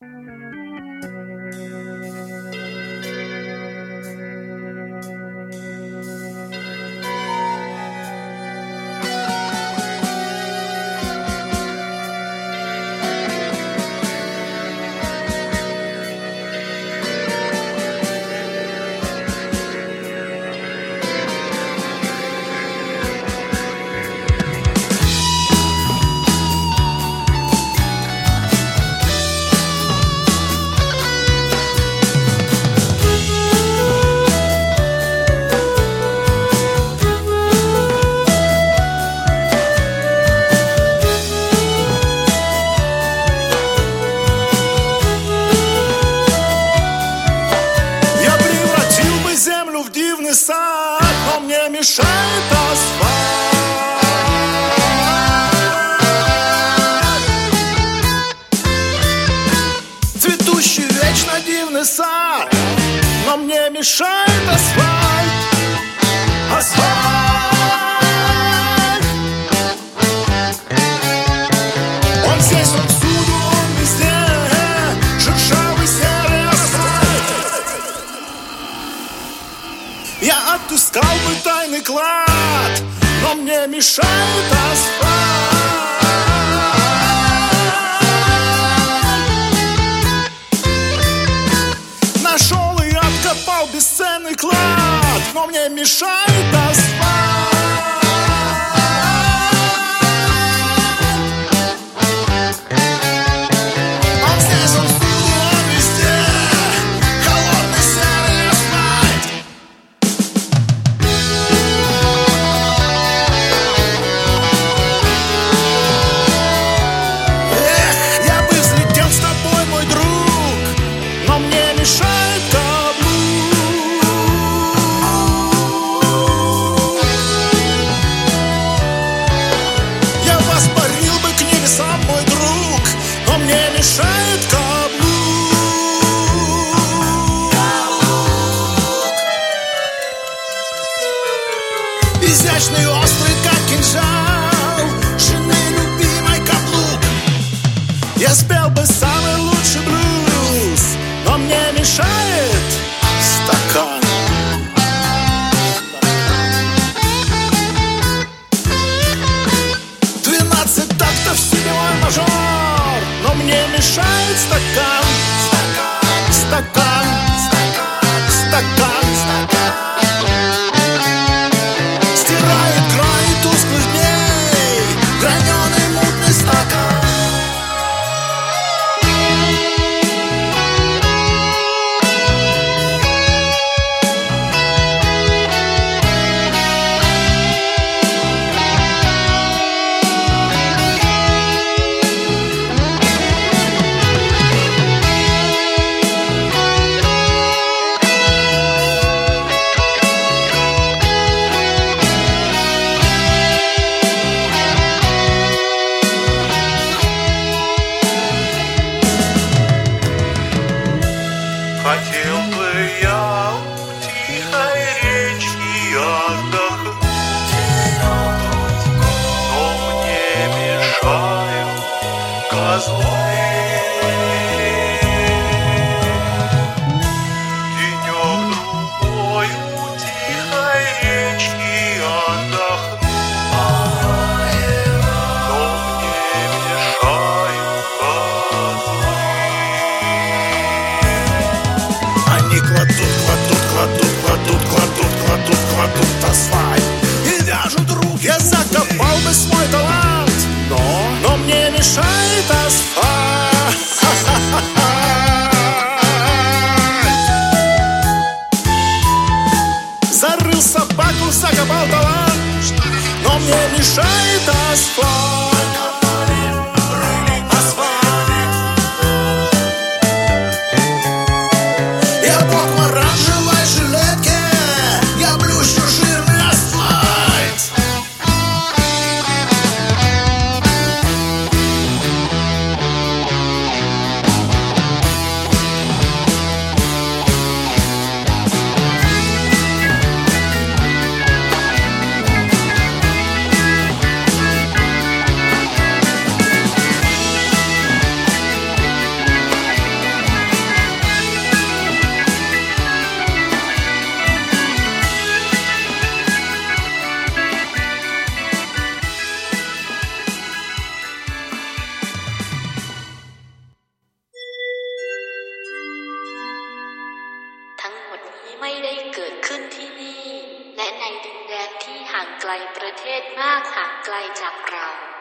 Сад, но мне мешает асфальт. Цветущий вечно дивный сад, но мне мешает асфальт. Асфальт. Он здесь, он всюду, он везде, шершавый серый асфальт. Я отыскал бы тайный клад, но мне мешает асфальт. Нашел и откопал бесценный клад, но мне мешает асфальт. Он здесь, он всюду, он везде, холодный серый асфальт. Мешает каблук. Я воспарил бы к небесам, мой друг, но мне мешает каблук. Изящный, острый, как кинжал жены любимой каблук. Я спел бы самый лучший блюз, но мне мешает стакан. 12 тактов седьмой мажор, но мне мешает стакан. Стакан, стакан, стакан, стакан. Стирает край тусклых дней граненый мутный стакан. ประเทศมากห่างไกลจากเรา